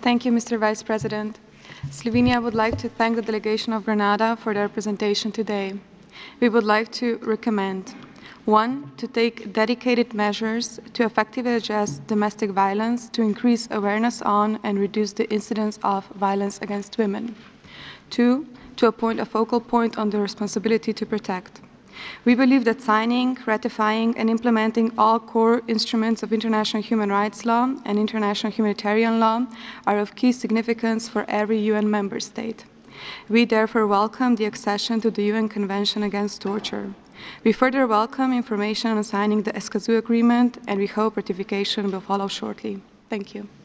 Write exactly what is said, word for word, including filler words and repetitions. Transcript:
Thank you, Mister Vice President. Slovenia would like to thank the delegation of Grenada for their presentation today. We would like to recommend one, to take dedicated measures to effectively address domestic violence, to increase awareness on and reduce the incidence of violence against women. Two, to appoint a focal point on the responsibility to protect. We believe that signing, ratifying, and implementing all core instruments of international human rights law and international humanitarian law are of key significance for every U N member state. We therefore welcome the accession to the U N Convention Against Torture. We further welcome information on signing the Escazú Agreement, and we hope ratification will follow shortly. Thank you.